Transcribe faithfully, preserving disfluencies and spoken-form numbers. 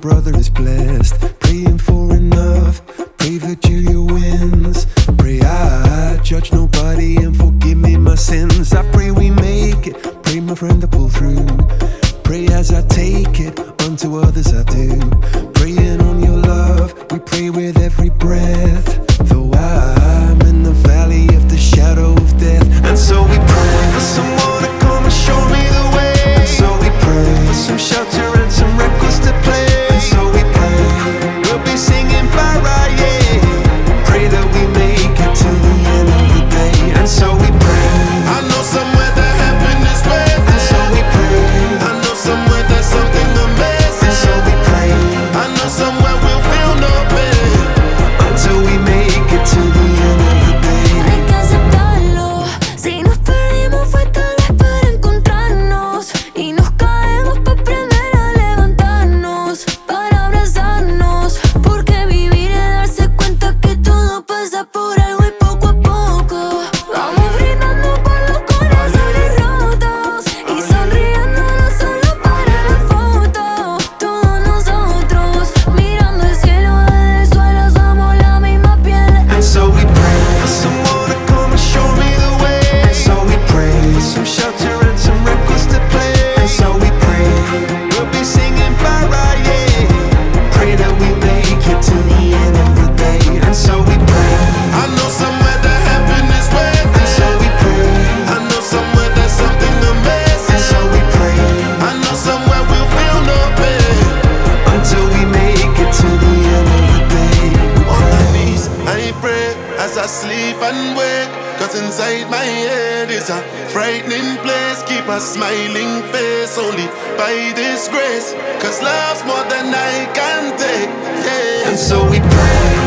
brother is blessed. Praying for enough, pray Virgilia wins. Pray I judge nobody and forgive me my sins. I pray we make it, pray my friend to pull through. Pray as I take it, unto others I do. Praying on your love, we pray with every breath. Though I'm in the valley of the shadow of death. And so we pray for someone to come and show me the way. And so we pray for some shelter and some records to play. And so we pray, we'll be singing para, yeah. Pray that we make it to the end of the day. And so we pray, I know somewhere that heaven is waiting. and so we pray, I know somewhere there's something amazing. and so we pray, I know somewhere we'll feel no pain until we make it to the end of the day. Hay que aceptarlo. Si nos perdimos fue tal vez para encontrarnos. Y nos caemos para aprender a levantarnos, para abrazarnos. Porque vivir es darse cuenta que todo pasa por algo y poco a poco vamos brindando por los corazones rotos y sonriendo no solo para la foto. Todos nosotros mirando el cielo desde el suelo somos la misma piel. And so we pray for someone to come and show me the way. And so we pray for some shelter and some records to play. And so we pray, we'll be singing para, yeah. Pray that we make it to the end of the day. And so we pray, I know somewhere that heaven is waiting. and so we pray, I know somewhere there's something amazing. and so we pray, I know somewhere we'll feel no pain until we make it to the end of the day. on my knees, I pray as I sleep and wake. Cause inside my head is a frightening place. Keep a smiling face only by this grace. Cause love's more than I can take, yeah. And so we pray,